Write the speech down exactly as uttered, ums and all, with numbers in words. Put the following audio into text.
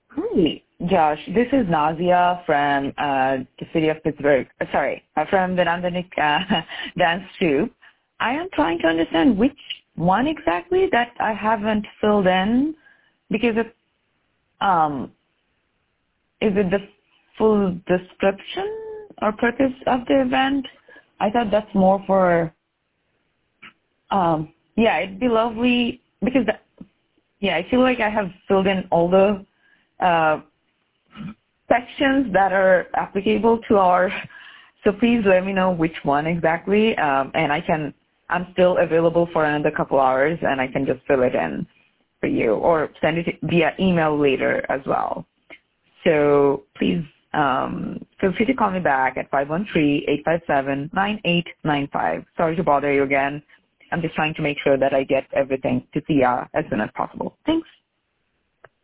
Hi, Josh. This is Nazia from uh, the city of Pittsburgh. Uh, sorry, uh, from the Nandanik uh, Dance Troupe. I am trying to understand which one exactly that I haven't filled in because it, um, is it the full description or purpose of the event? I thought that's more for, um, yeah, it'd be lovely because, the, yeah, I feel like I have filled in all the uh, sections that are applicable to our, so please let me know which one exactly, um, and I can, I'm still available for another couple hours, and I can just fill it in for you, or send it via email later as well. So please um, feel free to call me back at five one three, eight five seven, nine eight nine five. Sorry to bother you again. I'm just trying to make sure that I get everything to Thea as soon as possible. Thanks.